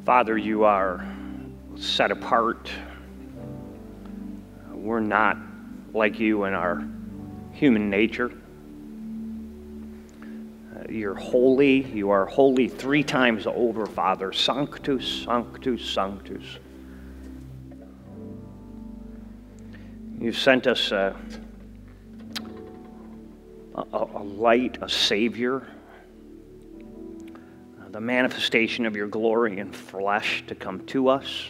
Father, you are set apart. We're not like you in our human nature. You're holy. You are holy 3 times over, Father. Sanctus, Sanctus, Sanctus. You've sent us a light, a Savior, the manifestation of your glory in flesh to come to us,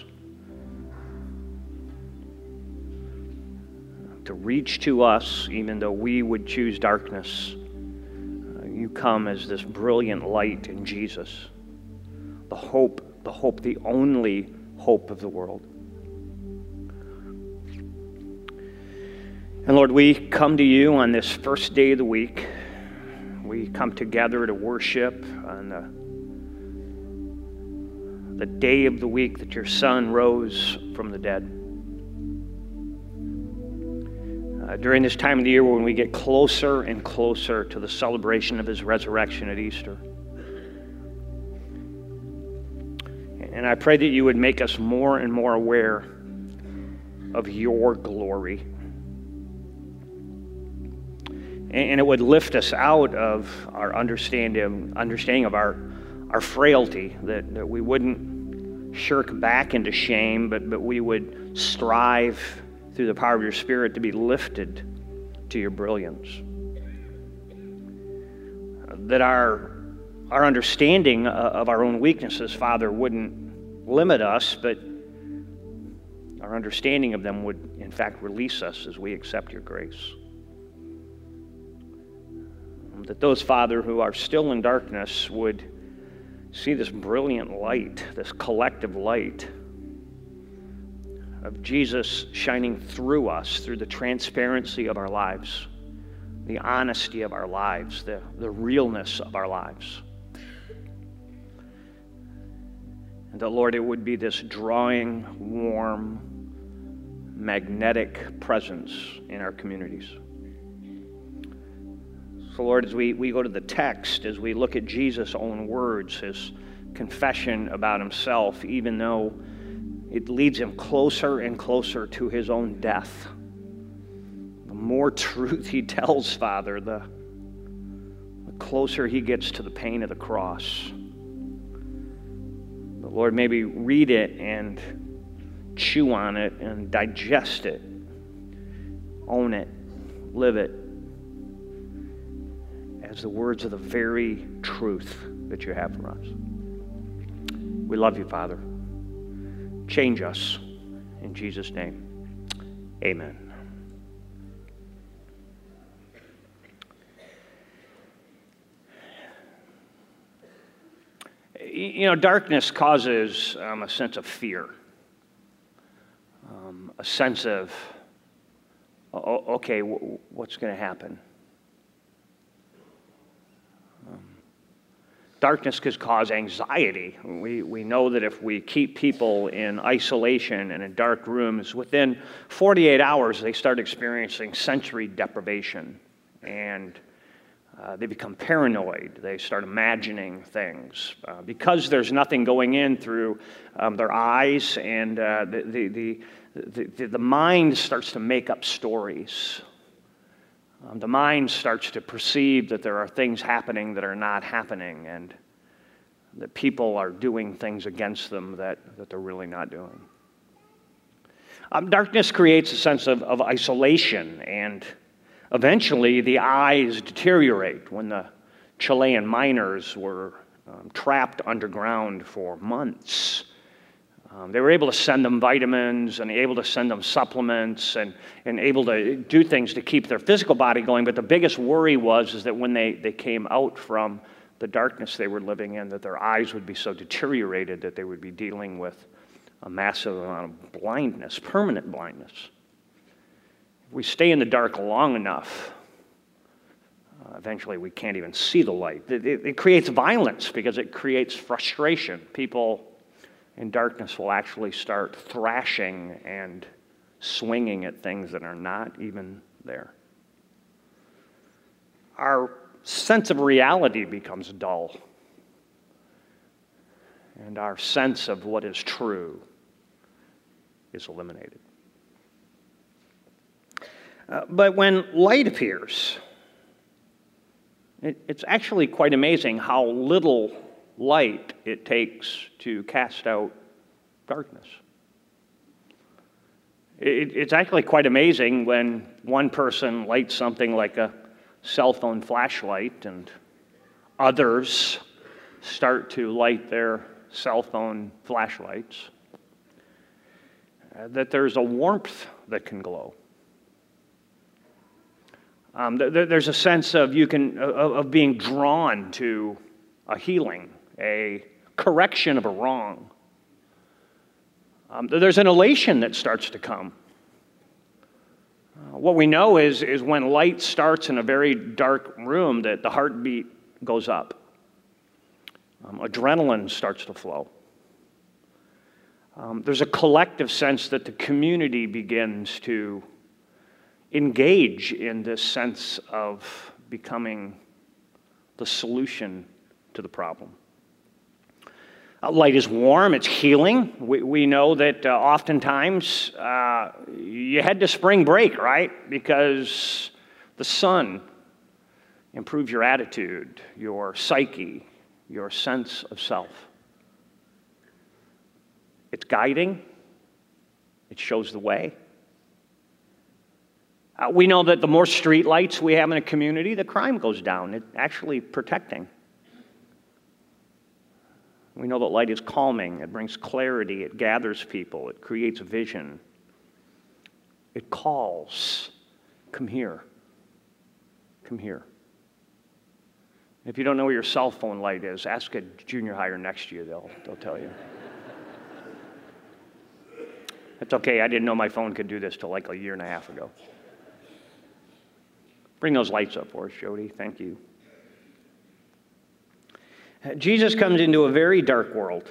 to reach to us, even though we would choose darkness. You come as this brilliant light in Jesus, the hope, the only hope of the world. And Lord, we come to you on this first day of the week. We come together to worship on the day of the week that your Son rose from the dead. During this time of the year when we get closer and closer to the celebration of his resurrection at Easter. And I pray that you would make us more and more aware of your glory. And it would lift us out of our understanding of our frailty, that we wouldn't shirk back into shame, but we would strive through the power of your Spirit to be lifted to your brilliance. That our understanding of our own weaknesses, Father, wouldn't limit us, but our understanding of them would, in fact, release us as we accept your grace. That those, Father, who are still in darkness would see this brilliant light, this collective light of Jesus shining through us, through the transparency of our lives, the honesty of our lives, the realness of our lives. And that, Lord, it would be this drawing, warm, magnetic presence in our communities. So, Lord, as we go to the text, as we look at Jesus' own words, his confession about himself, even though it leads him closer and closer to his own death, the more truth he tells, Father, the closer he gets to the pain of the cross. But Lord, maybe read it and chew on it and digest it, own it, live it, as the words of the very truth that you have for us. We love you, Father. Change us. In Jesus' name, amen. You know, darkness causes a sense of fear, a sense of, okay, what's going to happen? Darkness could cause anxiety. We know that if we keep people in isolation and in dark rooms, within 48 hours they start experiencing sensory deprivation, and they become paranoid. They start imagining things. Because there's nothing going in through their eyes, and the mind starts to make up stories. The mind starts to perceive that there are things happening that are not happening, and that people are doing things against them that they're really not doing. Darkness creates a sense of isolation, and eventually the eyes deteriorate. When the Chilean miners were trapped underground for months, they were able to send them vitamins and able to send them supplements and able to do things to keep their physical body going. But the biggest worry is that when they came out from the darkness they were living in, that their eyes would be so deteriorated that they would be dealing with a massive amount of blindness, permanent blindness. If we stay in the dark long enough, eventually we can't even see the light. It creates violence because it creates frustration. People in darkness will actually start thrashing and swinging at things that are not even there. Our sense of reality becomes dull. and our sense of what is true is eliminated. But when light appears, it's actually quite amazing how little light it takes to cast out darkness. It's actually quite amazing when one person lights something like a cell phone flashlight and others start to light their cell phone flashlights, that there's a warmth that can glow. There's a sense of being drawn to a healing, a correction of a wrong. There's an elation that starts to come. What we know is when light starts in a very dark room, that the heartbeat goes up. Adrenaline starts to flow. There's a collective sense that the community begins to engage in this sense of becoming the solution to the problem. Light is warm, it's healing. We know that oftentimes you head to spring break, right? Because the sun improves your attitude, your psyche, your sense of self. It's guiding. It shows the way. We know that the more street lights we have in a community, the crime goes down. It's actually protecting. We know that light is calming. It brings clarity. It gathers people. It creates vision. It calls, come here. Come here. If you don't know where your cell phone light is, ask a junior higher next to you. They'll tell you. It's okay. I didn't know my phone could do this till like a year and a half ago. Bring those lights up for us, Jody. Thank you. Jesus comes into a very dark world.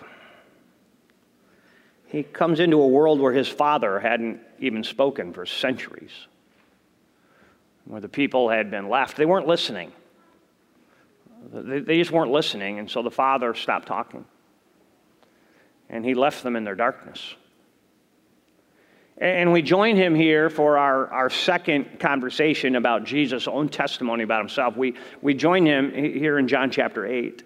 He comes into a world where his Father hadn't even spoken for centuries, where the people had been left. They weren't listening. They just weren't listening, and so the Father stopped talking. And he left them in their darkness. And we join him here for our second conversation about Jesus' own testimony about himself. We join him here in John chapter 8.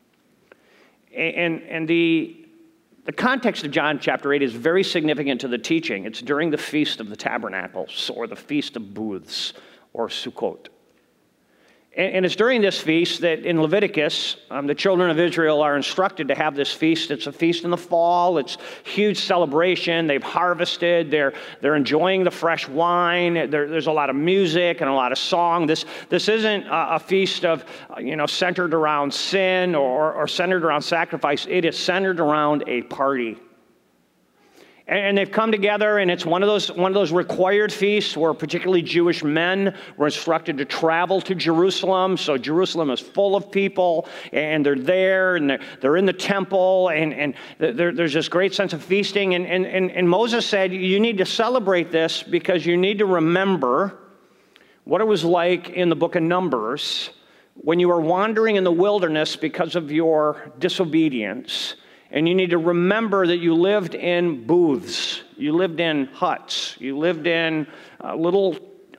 And the context of John chapter 8 is very significant to the teaching. It's during the Feast of the Tabernacles, or the Feast of Booths, or Sukkot. And it's during this feast that in Leviticus, the children of Israel are instructed to have this feast. It's a feast in the fall. It's a huge celebration. They've harvested. They're enjoying the fresh wine. There's a lot of music and a lot of song. This isn't a feast of, centered around sin or centered around sacrifice. It is centered around a party. And they've come together, and it's one of those required feasts where particularly Jewish men were instructed to travel to Jerusalem. So Jerusalem is full of people, and they're there, and they're in the temple, and there's this great sense of feasting. And Moses said, you need to celebrate this because you need to remember what it was like in the book of Numbers when you were wandering in the wilderness because of your disobedience. And you need to remember that you lived in booths. You lived in huts. You lived in little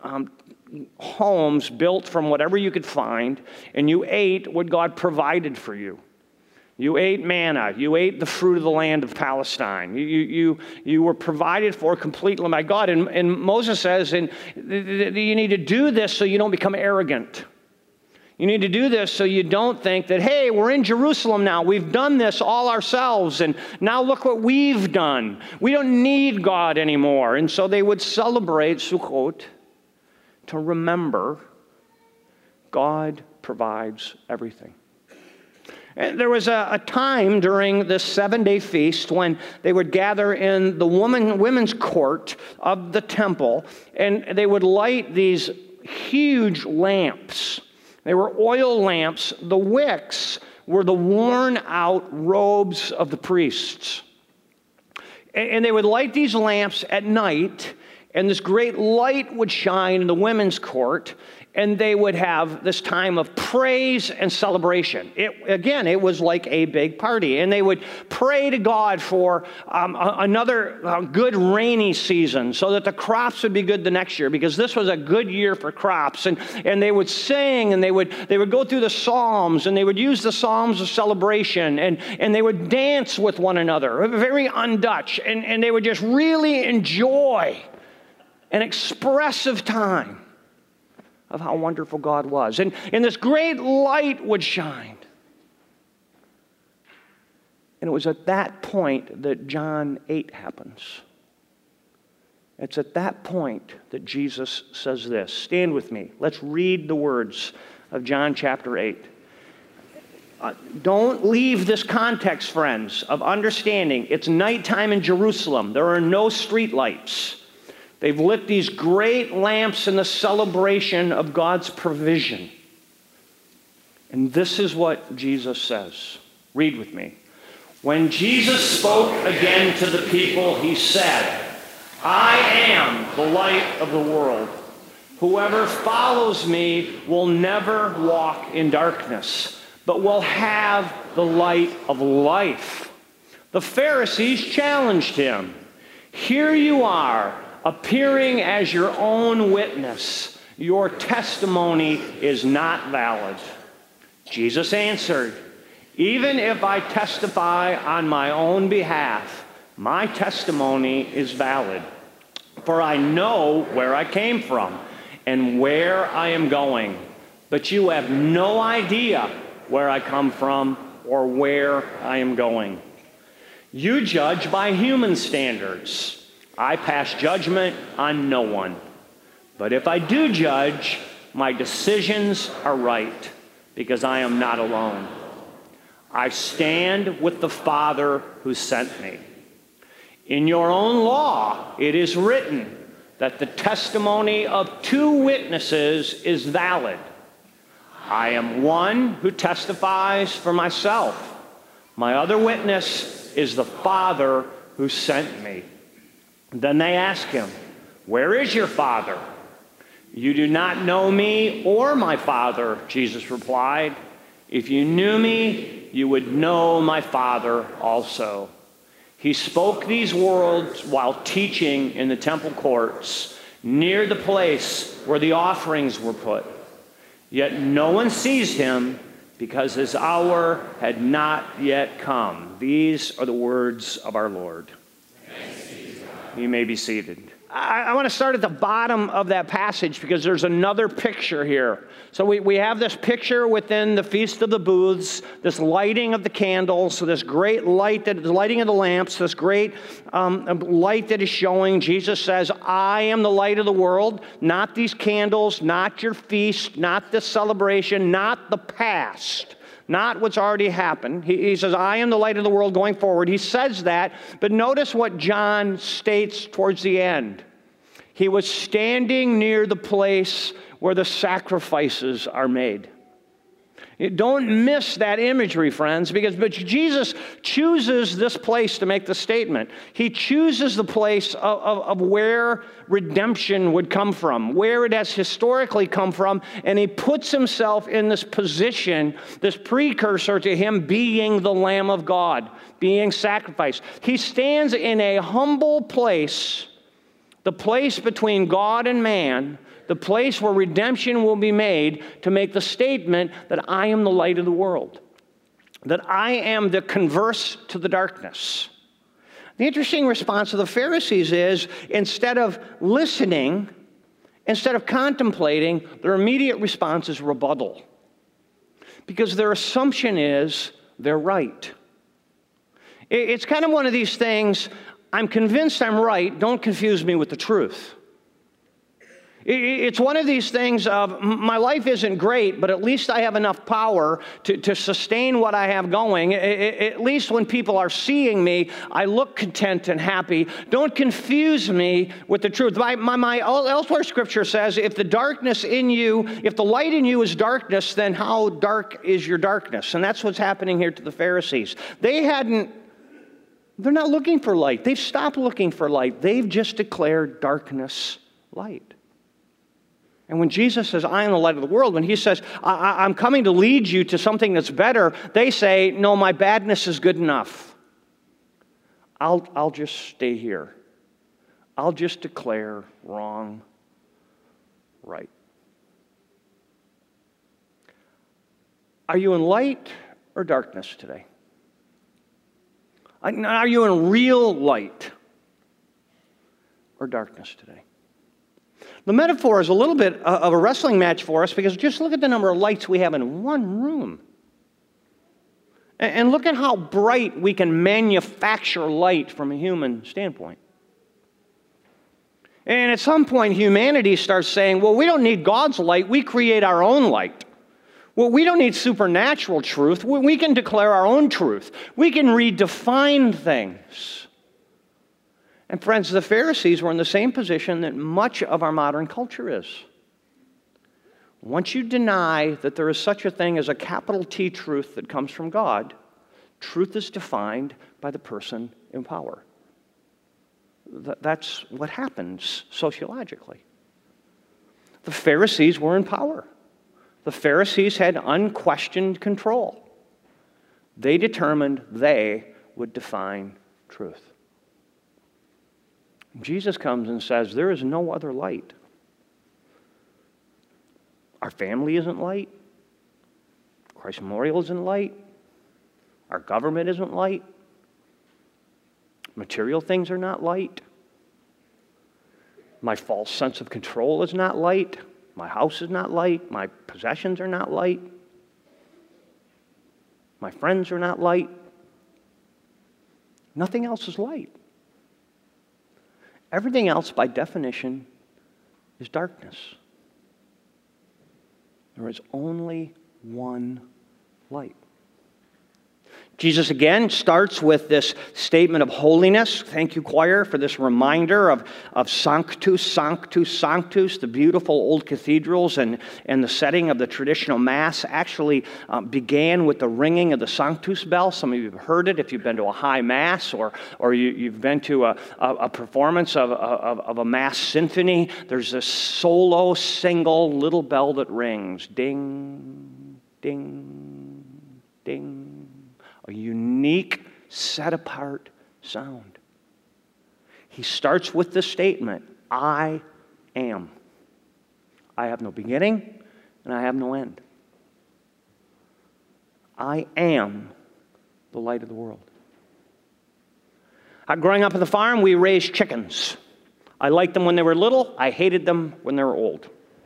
homes built from whatever you could find. And you ate what God provided for you. You ate manna. You ate the fruit of the land of Palestine. You were provided for completely by God. And Moses says, and you need to do this so you don't become arrogant. You need to do this so you don't think that, hey, we're in Jerusalem now. We've done this all ourselves, and now look what we've done. We don't need God anymore. And so they would celebrate Sukkot to remember God provides everything. And there was a time during this 7-day feast when they would gather in the women's court of the temple, and they would light these huge lamps. They were oil lamps. The wicks were the worn-out robes of the priests. And they would light these lamps at night, And this great light would shine in the women's court, and they would have this time of praise and celebration. It was like a big party. And they would pray to God for another good rainy season so that the crops would be good the next year, because this was a good year for crops. And they would sing, and they would go through the Psalms, and they would use the Psalms of celebration, and they would dance with one another, very un-Dutch, and they would just really enjoy an expressive time of how wonderful God was. And this great light would shine. And it was at that point that John 8 happens. It's at that point that Jesus says this. Stand with me. Let's read the words of John chapter 8. Don't leave this context, friends, of understanding. It's nighttime in Jerusalem. There are no street lights. They've lit these great lamps in the celebration of God's provision. And this is what Jesus says. Read with me. When Jesus spoke again to the people, he said, I am the light of the world. Whoever follows me will never walk in darkness, but will have the light of life. The Pharisees challenged him. Here you are, appearing as your own witness. Your testimony is not valid. Jesus answered, even if I testify on my own behalf, my testimony is valid. For I know where I came from and where I am going. But you have no idea where I come from or where I am going. You judge by human standards. I pass judgment on no one. But if I do judge, my decisions are right, because I am not alone. I stand with the Father who sent me. In your own law, it is written that the testimony of two witnesses is valid. I am one who testifies for myself. My other witness is the Father who sent me. Then they asked him, where is your Father? You do not know me or my Father, Jesus replied. If you knew me, you would know my Father also. He spoke these words while teaching in the temple courts, near the place where the offerings were put. Yet no one seized him, because his hour had not yet come. These are the words of our Lord. You may be seated. I want to start at the bottom of that passage, because there's another picture here. So we have this picture within the Feast of the Booths, this lighting of the candles, so this great light, the lighting of the lamps, this great light that is showing. Jesus says, I am the light of the world, not these candles, not your feast, not this celebration, not the past. Not what's already happened. He says, I am the light of the world going forward. He says that, but notice what John states towards the end. He was standing near the place where the sacrifices are made. Don't miss that imagery, friends, but Jesus chooses this place to make the statement. He chooses the place of where redemption would come from, where it has historically come from, and he puts himself in this position, this precursor to him being the Lamb of God, being sacrificed. He stands in a humble place, the place between God and man, the place where redemption will be made, to make the statement that I am the light of the world, that I am the converse to the darkness. The interesting response of the Pharisees is, instead of listening, instead of contemplating, their immediate response is rebuttal, because their assumption is they're right. It's kind of one of these things, I'm convinced I'm right, don't confuse me with the truth. It's one of these things of, my life isn't great, but at least I have enough power to sustain what I have going. At least when people are seeing me, I look content and happy. Don't confuse me with the truth. My elsewhere scripture says, if the darkness in you, if the light in you is darkness, then how dark is your darkness? And that's what's happening here to the Pharisees. They hadn't They're not looking for light. They've stopped looking for light. They've just declared darkness light. And when Jesus says, I am the light of the world, when he says, I'm coming to lead you to something that's better, they say, no, my badness is good enough. I'll just stay here. I'll just declare wrong right. Are you in light or darkness today? Are you in real light or darkness today? The metaphor is a little bit of a wrestling match for us because just look at the number of lights we have in one room. And look at how bright we can manufacture light from a human standpoint. And at some point, humanity starts saying, well, we don't need God's light, we create our own light. Well, we don't need supernatural truth. We can declare our own truth. We can redefine things. And friends, the Pharisees were in the same position that much of our modern culture is. Once you deny that there is such a thing as a capital T truth that comes from God, truth is defined by the person in power. That's what happens sociologically. The Pharisees were in power. The Pharisees had unquestioned control. They determined they would define truth. Jesus comes and says, there is no other light. Our family isn't light. Christ Memorial isn't light. Our government isn't light. Material things are not light. My false sense of control is not light. My house is not light. My possessions are not light. My friends are not light. Nothing else is light. Everything else, by definition, is darkness. There is only one light. Jesus again starts with this statement of holiness. Thank you, choir, for this reminder of Sanctus, Sanctus, Sanctus. The beautiful old cathedrals and the setting of the traditional Mass actually began with the ringing of the Sanctus bell. Some of you have heard it if you've been to a high Mass or you've been to a performance of a Mass symphony. There's this solo, single little bell that rings. Ding, ding, ding. A unique, set-apart sound. He starts with the statement, I am. I have no beginning, and I have no end. I am the light of the world. Growing up on the farm, we raised chickens. I liked them when they were little. I hated them when they were old.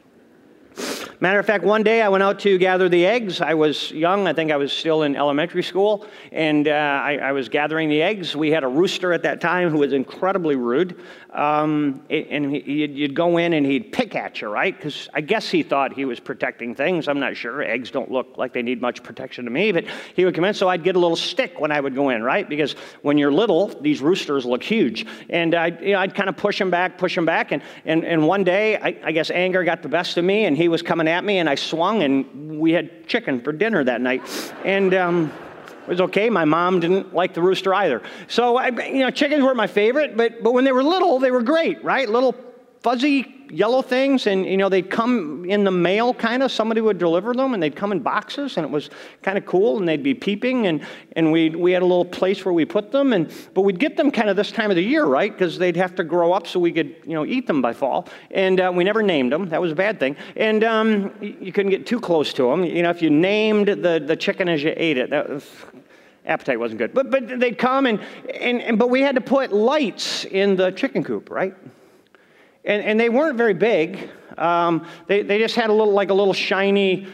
Matter of fact, one day I went out to gather the eggs. I was young. I think I was still in elementary school. And I was gathering the eggs. We had a rooster at that time who was incredibly rude. And you'd go in and he'd pick at you, right? Because I guess he thought he was protecting things. I'm not sure. Eggs don't look like they need much protection to me. But he would come in, so I'd get a little stick when I would go in, right? Because when you're little, these roosters look huge. And I'd kind of push him back. And one day, I guess anger got the best of me, and he was coming at me, and I swung, and we had chicken for dinner that night. And it was okay. My mom didn't like the rooster either. So, chickens were my favorite, but when they were little, they were great, right? Little fuzzy yellow things, and, they'd come in the mail, kind of. Somebody would deliver them, and they'd come in boxes, and it was kind of cool, and they'd be peeping, and we had a little place where we put them, but we'd get them kind of this time of the year, right? Because they'd have to grow up so we could, eat them by fall. And we never named them. That was a bad thing. And you couldn't get too close to them. If you named the chicken as you ate it, appetite wasn't good. But they'd come, but we had to put lights in the chicken coop, right? And they weren't very big. They just had a little shiny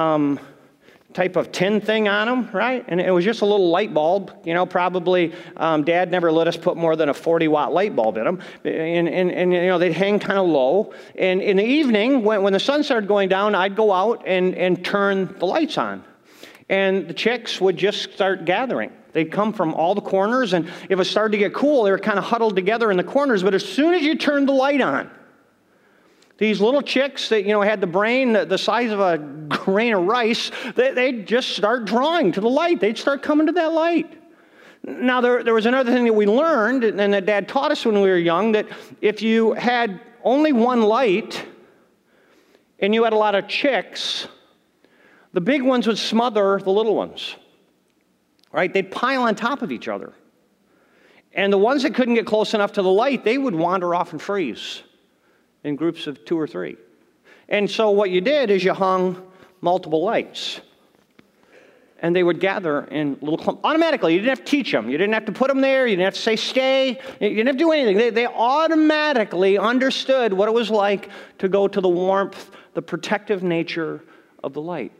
type of tin thing on them, right? And it was just a little light bulb. Probably Dad never let us put more than a 40-watt light bulb in them. And they'd hang kind of low. And in the evening, when the sun started going down, I'd go out and turn the lights on. And the chicks would just start gathering. They'd come from all the corners, and if it started to get cool, they were kind of huddled together in the corners. But as soon as you turned the light on, these little chicks that had the brain the size of a grain of rice, they'd just start drawing to the light. They'd start coming to that light. Now, there was another thing that we learned, and that Dad taught us when we were young, that if you had only one light and you had a lot of chicks, the big ones would smother the little ones, right? They'd pile on top of each other. And the ones that couldn't get close enough to the light, they would wander off and freeze in groups of 2 or 3. And so what you did is you hung multiple lights. And they would gather in little clumps. Automatically, you didn't have to teach them. You didn't have to put them there. You didn't have to say stay. You didn't have to do anything. They automatically understood what it was like to go to the warmth, the protective nature of the light.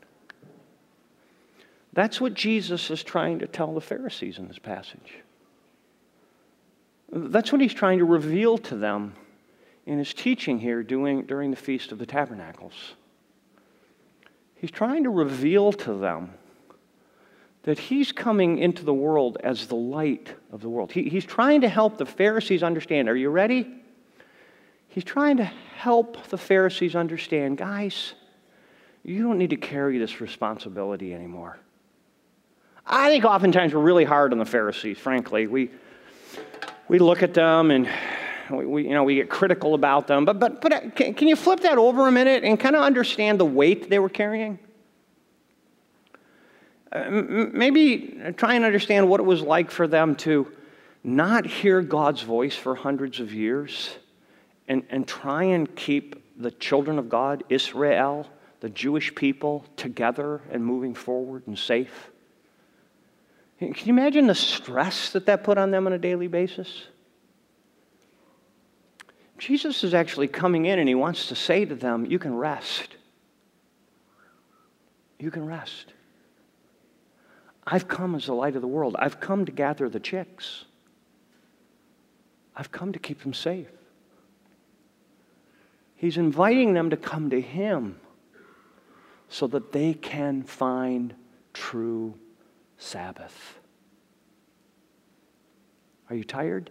That's what Jesus is trying to tell the Pharisees in this passage. That's what he's trying to reveal to them in his teaching here during the Feast of the Tabernacles. He's trying to reveal to them that he's coming into the world as the light of the world. He's trying to help the Pharisees understand. Are you ready? He's trying to help the Pharisees understand, guys, you don't need to carry this responsibility anymore. I think oftentimes we're really hard on the Pharisees, frankly. We look at them and we get critical about them. But can you flip that over a minute and kind of understand the weight they were carrying? Maybe try and understand what it was like for them to not hear God's voice for hundreds of years and try and keep the children of God, Israel, the Jewish people, together and moving forward and safe. Can you imagine the stress that put on them on a daily basis? Jesus is actually coming in and he wants to say to them, you can rest. You can rest. I've come as the light of the world. I've come to gather the chicks. I've come to keep them safe. He's inviting them to come to him so that they can find true Sabbath. Are you tired?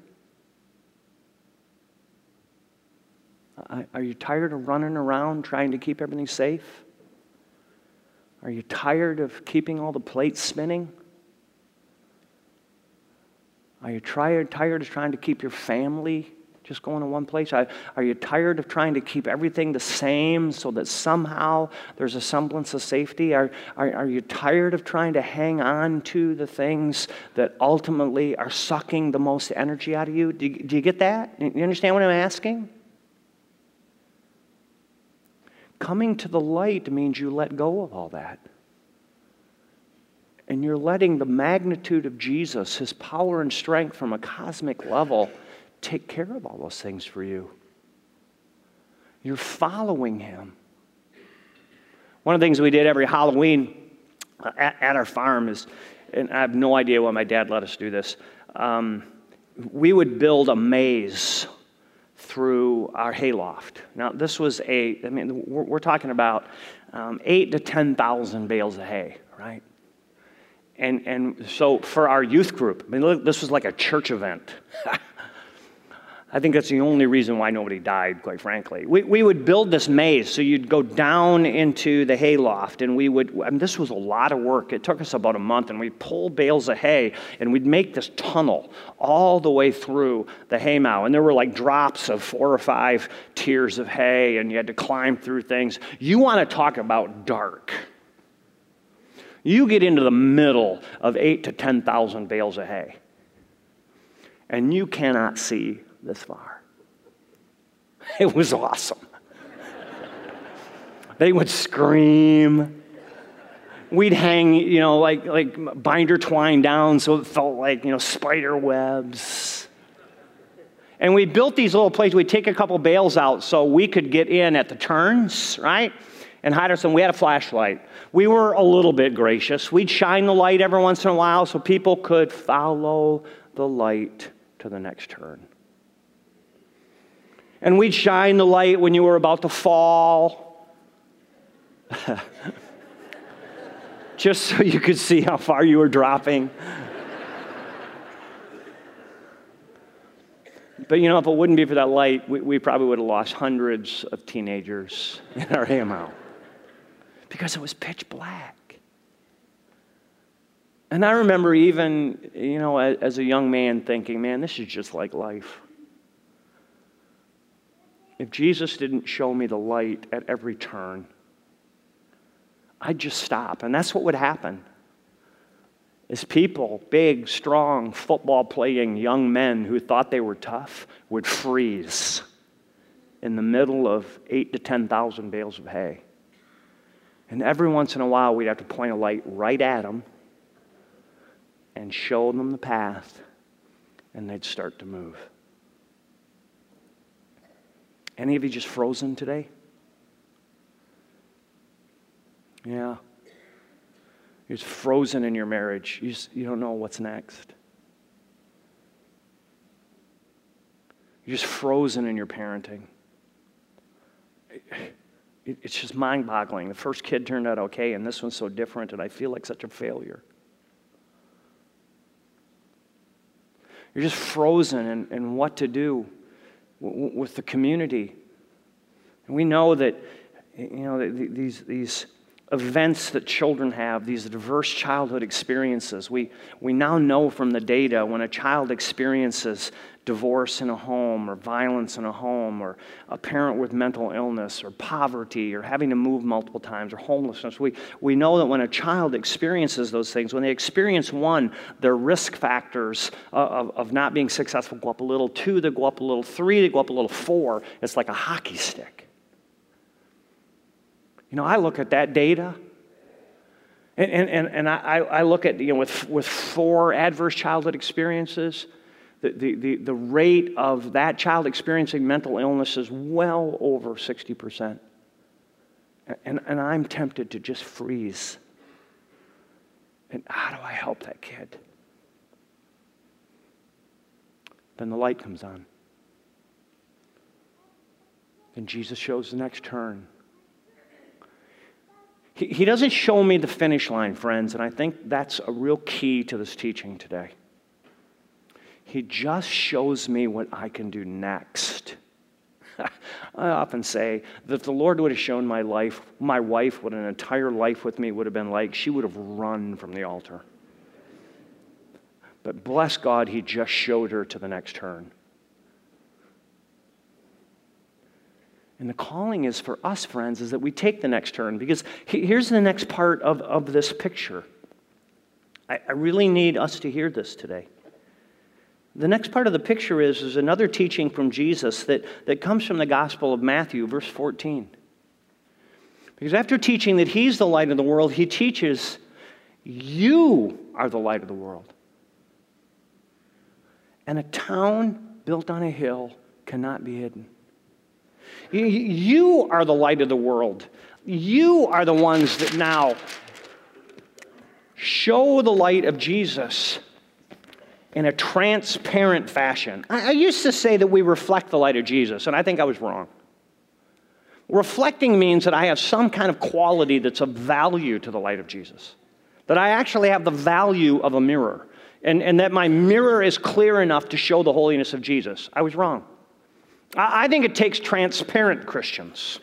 Are you tired of running around trying to keep everything safe? Are you tired of keeping all the plates spinning? Are you tired of trying to keep your family just going to one place? Are you tired of trying to keep everything the same so that somehow there's a semblance of safety? Are you tired of trying to hang on to the things that ultimately are sucking the most energy out of you? Do you get that? You understand what I'm asking? Coming to the light means you let go of all that. And you're letting the magnitude of Jesus, his power and strength from a cosmic level, take care of all those things for you. You're following him. One of the things we did every Halloween at our farm is, and I have no idea why my dad let us do this, we would build a maze through our hayloft. Now, this was we're talking about 8,000 to 10,000 bales of hay, right? And so for our youth group, look, this was like a church event. I think that's the only reason why nobody died, quite frankly. We would build this maze, so you'd go down into the hayloft, and this was a lot of work. It took us about a month, and we'd pull bales of hay, and we'd make this tunnel all the way through the haymow, and there were like drops of 4 or 5 tiers of hay, and you had to climb through things. You want to talk about dark. You get into the middle of 8,000 to 10,000 bales of hay, and you cannot see this far. It was awesome. They would scream. We'd hang, like binder twine down so it felt like, spider webs. And we built these little places. We'd take a couple bales out so we could get in at the turns, right? And hide ourselves. We had a flashlight. We were a little bit gracious. We'd shine the light every once in a while so people could follow the light to the next turn. And we'd shine the light when you were about to fall. Just so you could see how far you were dropping. But if it wouldn't be for that light, we probably would have lost hundreds of teenagers in our haymow. Because it was pitch black. And I remember even, as a young man thinking, man, this is just like life. If Jesus didn't show me the light at every turn, I'd just stop. And that's what would happen. As people, big, strong, football-playing young men who thought they were tough, would freeze in the middle of 8,000 to 10,000 bales of hay. And every once in a while, we'd have to point a light right at them and show them the path, and they'd start to move. Any of you just frozen today? Yeah. You're just frozen in your marriage. You don't know what's next. You're just frozen in your parenting. It's just mind-boggling. The first kid turned out okay, and this one's so different, and I feel like such a failure. You're just frozen in what to do with the community. And we know that, these events that children have, these diverse childhood experiences, we now know from the data when a child experiences divorce in a home or violence in a home or a parent with mental illness or poverty or having to move multiple times or homelessness, we know that when a child experiences those things, when they experience one, their risk factors of not being successful go up a little, 2, they go up a little, 3, they go up a little, 4. It's like a hockey stick. I look at that data, and I look at, with 4 adverse childhood experiences, the rate of that child experiencing mental illness is well over 60%. And I'm tempted to just freeze. And how do I help that kid? Then the light comes on. Then Jesus shows the next turn. He doesn't show me the finish line, friends, and I think that's a real key to this teaching today. He just shows me what I can do next. I often say that if the Lord would have shown my wife what an entire life with me would have been like, she would have run from the altar. But bless God, He just showed her to the next turn. And the calling is for us, friends, is that we take the next turn. Because here's the next part of this picture. I really need us to hear this today. The next part of the picture is another teaching from Jesus that comes from the Gospel of Matthew, verse 14. Because after teaching that He's the light of the world, He teaches, you are the light of the world. And a town built on a hill cannot be hidden. You are the light of the world. You are the ones that now show the light of Jesus in a transparent fashion. I used to say that we reflect the light of Jesus, and I think I was wrong. Reflecting means that I have some kind of quality that's of value to the light of Jesus. That I actually have the value of a mirror, and that my mirror is clear enough to show the holiness of Jesus. I was wrong. I think it takes transparent Christians.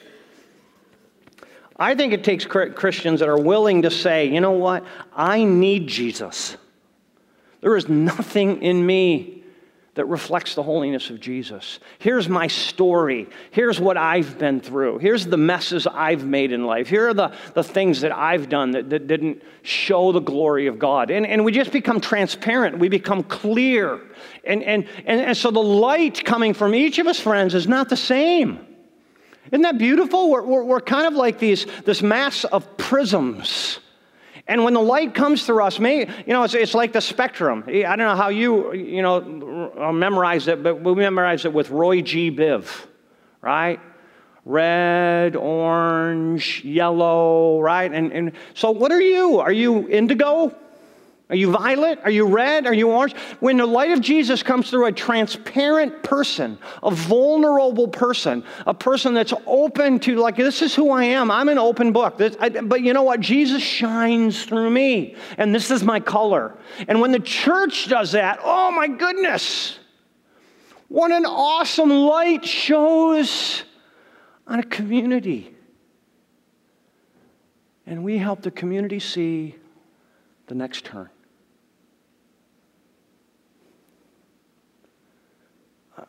I think it takes Christians that are willing to say, you know what? I need Jesus. There is nothing in me that reflects the holiness of Jesus. Here's my story. Here's what I've been through. Here's the messes I've made in life. Here are the things that I've done that didn't show the glory of God. And we just become transparent. We become clear. And so the light coming from each of us, friends, is not the same. Isn't that beautiful? We're kind of like this mass of prisms. And when the light comes through us, it's like the spectrum. I don't know how you memorize it, but we memorize it with Roy G. Biv, right? Red, orange, yellow, right? And so what are you? Are you indigo? Are you violet? Are you red? Are you orange? When the light of Jesus comes through a transparent person, a vulnerable person, a person that's open to, like, this is who I am. I'm an open book. But you know what? Jesus shines through me, and this is my color. And when the church does that, oh my goodness, what an awesome light shows on a community. And we help the community see the next turn.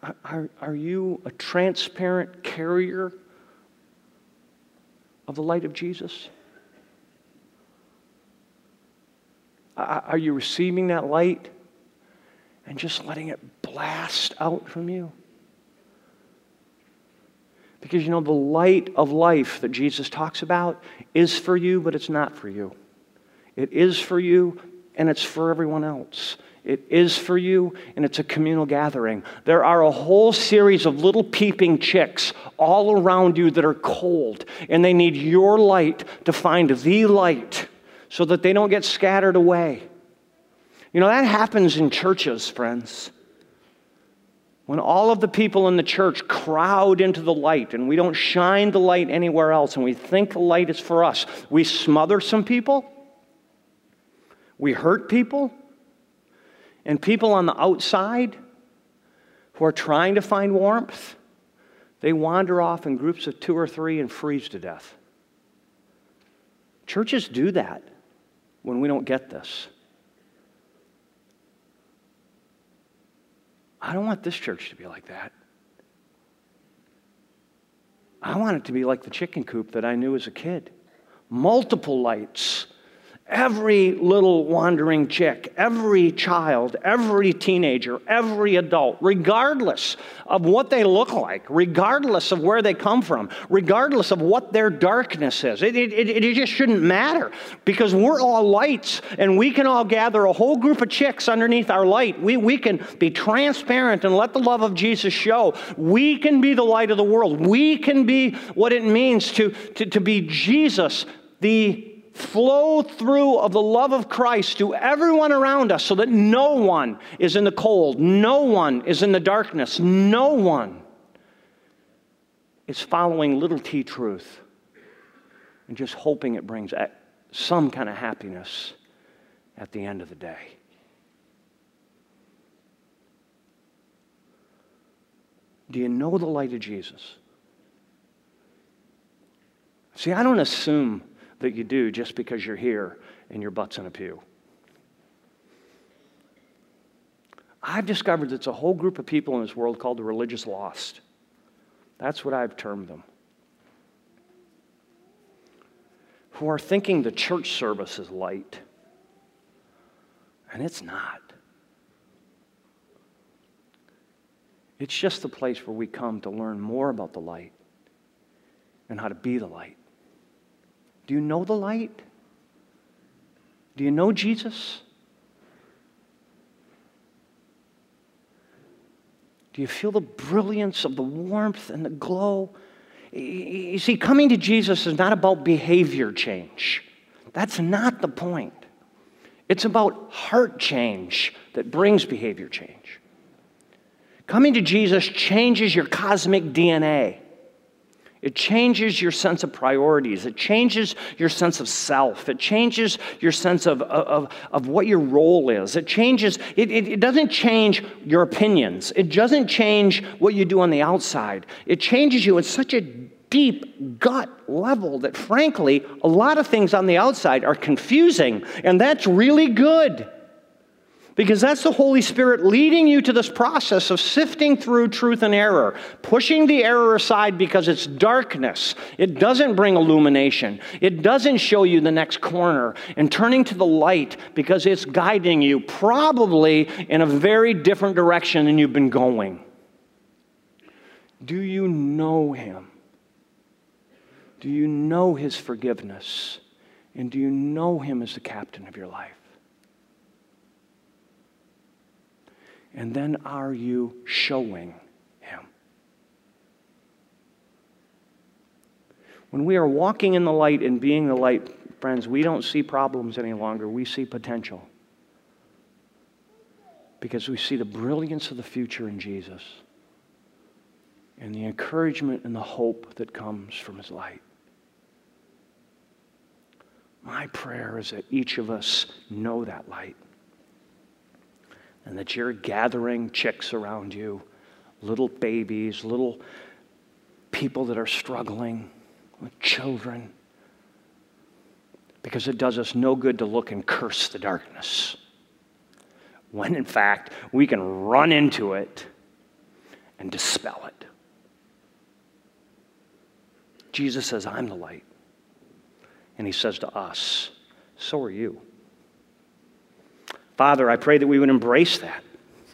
Are you a transparent carrier of the light of Jesus? Are you receiving that light and just letting it blast out from you? Because the light of life that Jesus talks about is for you, but it's not for you. It is for you, and it's for everyone else. It is for you, and it's a communal gathering. There are a whole series of little peeping chicks all around you that are cold, and they need your light to find the light so that they don't get scattered away. That happens in churches, friends. When all of the people in the church crowd into the light and we don't shine the light anywhere else and we think the light is for us, we smother some people, we hurt people, and people on the outside who are trying to find warmth, they wander off in groups of 2 or 3 and freeze to death. Churches do that when we don't get this. I don't want this church to be like that. I want it to be like the chicken coop that I knew as a kid. Multiple lights. Every little wandering chick, every child, every teenager, every adult, regardless of what they look like, regardless of where they come from, regardless of what their darkness is. It just shouldn't matter, because we're all lights and we can all gather a whole group of chicks underneath our light. We can be transparent and let the love of Jesus show. We can be the light of the world. We can be what it means to be Jesus, the flow through of the love of Christ to everyone around us, so that no one is in the cold, no one is in the darkness, no one is following little t truth and just hoping it brings some kind of happiness at the end of the day. Do you know the light of Jesus? See, I don't assume that you do just because you're here and your butt's in a pew. I've discovered that it's a whole group of people in this world called the religious lost. That's what I've termed them. Who are thinking the church service is light. And it's not. It's just the place where we come to learn more about the light and how to be the light. Do you know the light? Do you know Jesus? Do you feel the brilliance of the warmth and the glow? You see, coming to Jesus is not about behavior change. That's not the point. It's about heart change that brings behavior change. Coming to Jesus changes your cosmic DNA. It changes your sense of priorities. It changes your sense of self. It changes your sense of what your role is. It doesn't change your opinions. It doesn't change what you do on the outside. It changes you at such a deep gut level that, frankly, a lot of things on the outside are confusing, and that's really good. Because that's the Holy Spirit leading you to this process of sifting through truth and error, pushing the error aside because it's darkness. It doesn't bring illumination. It doesn't show you the next corner, and turning to the light because it's guiding you probably in a very different direction than you've been going. Do you know Him? Do you know His forgiveness? And do you know Him as the captain of your life? And then are you showing Him? When we are walking in the light and being the light, friends, we don't see problems any longer. We see potential. Because we see the brilliance of the future in Jesus and the encouragement and the hope that comes from His light. My prayer is that each of us know that light. And that you're gathering chicks around you, little babies, little people that are struggling, with children. Because it does us no good to look and curse the darkness. When in fact, we can run into it and dispel it. Jesus says, I'm the light. And he says to us, so are you. Father, I pray that we would embrace that.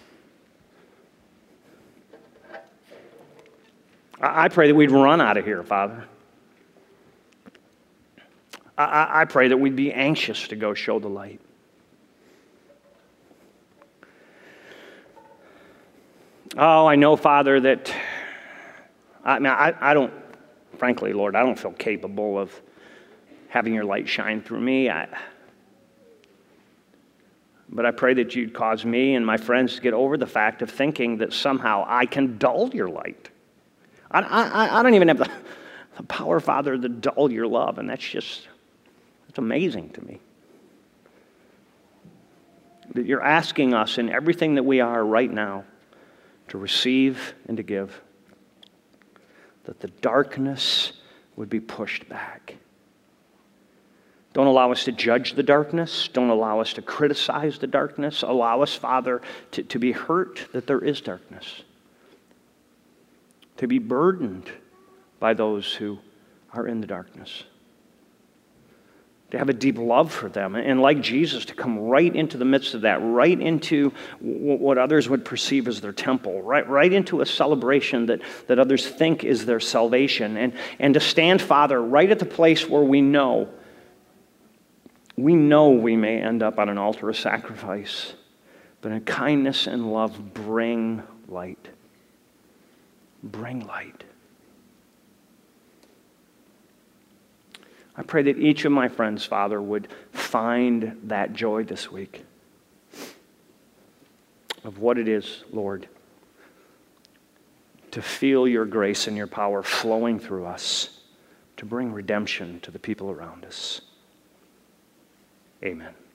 I pray that we'd run out of here, Father. I pray that we'd be anxious to go show the light. Oh, I know, Father, that I don't, frankly, Lord, I don't feel capable of having your light shine through me. But I pray that you'd cause me and my friends to get over the fact of thinking that somehow I can dull your light. I don't even have the power, Father, to dull your love, and it's amazing to me. That you're asking us in everything that we are right now to receive and to give, that the darkness would be pushed back. Don't allow us to judge the darkness. Don't allow us to criticize the darkness. Allow us, Father, to be hurt that there is darkness, to be burdened by those who are in the darkness, to have a deep love for them, and like Jesus, to come right into the midst of that, right into what others would perceive as their temple, right into a celebration that others think is their salvation, and to stand, Father, right at the place where we know we may end up on an altar of sacrifice, but in kindness and love, bring light. Bring light. I pray that each of my friends, Father, would find that joy this week of what it is, Lord, to feel your grace and your power flowing through us to bring redemption to the people around us. Amen.